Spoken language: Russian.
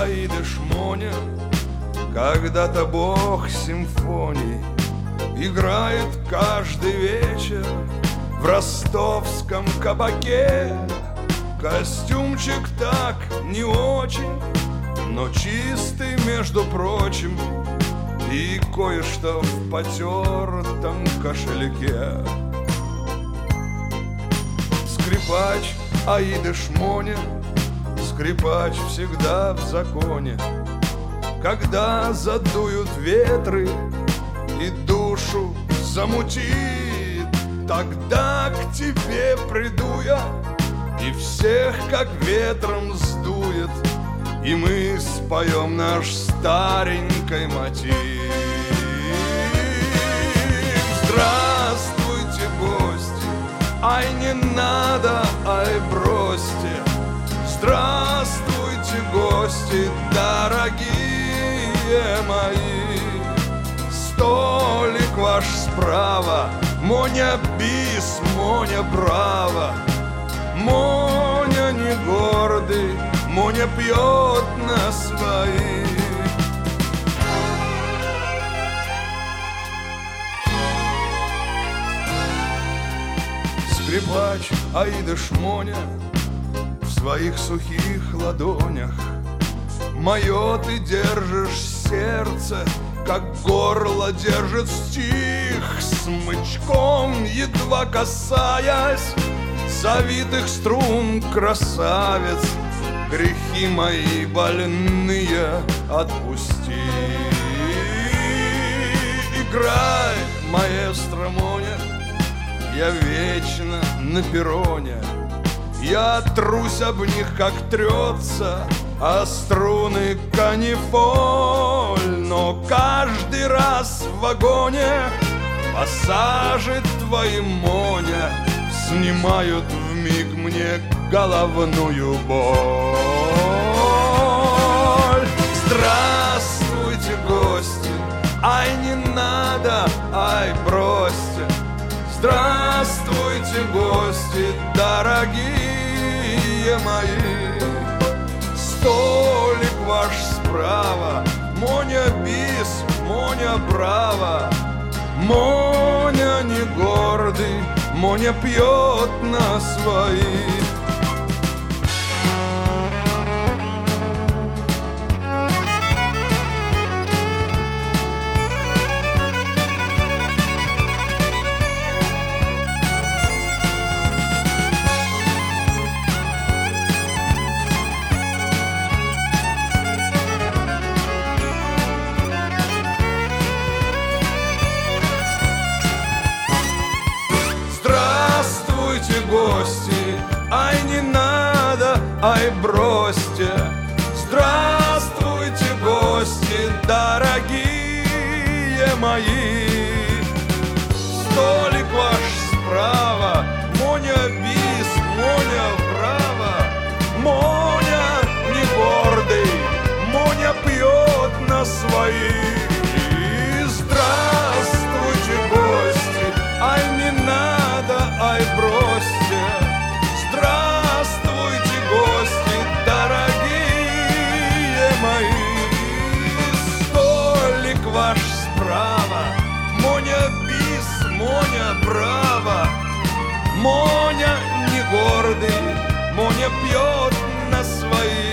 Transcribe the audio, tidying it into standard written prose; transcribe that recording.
Аида Шмоня, когда-то бог симфоний, играет каждый вечер в ростовском кабаке. Костюмчик так не очень, но чистый, между прочим, и кое-что в потертом кошельке. Скрипач Аида Шмоня, скрипач всегда в законе. Когда задуют ветры и душу замутит, тогда к тебе приду я, и всех как ветром сдует, и мы споем наш старенький мотив. Здравствуйте, гости, ай не надо, ай бросьте. Здравствуйте, гости, дорогие мои. Столик ваш справа, Моня бис, Моня браво. Моня не гордый, Моня пьет на свои. Скрипач Аида Шмоня в своих сухих ладонях. Мое ты держишь сердце, как горло держит стих, смычком едва касаясь завитых струн, красавец, грехи мои больные отпусти. Играй, маэстро Моня, я вечно на перроне. Я трусь об них, как трется о струны канифоль. Но каждый раз в вагоне пассажи твои, Моня, снимают вмиг мне головную боль. Здравствуйте, гости, ай не надо, ай бросьте. Здравствуйте, гости, дорогие мои. Столик ваш справа, Моня бис, Моня браво. Моня не гордый, Моня пьет на свои. Гости, ай не надо, ай бросьте. Здравствуйте, гости, дорогие мои. Столик ваш справа, Моня бис, Моня браво. Моня не гордый, Моня пьет на свои. Здравствуйте, гости, ай не надо, ай бросьте. Здравствуйте, гости, дорогие мои. Столик ваш справа, Моня бис, Моня браво. Моня не гордый, Моня пьет на свои.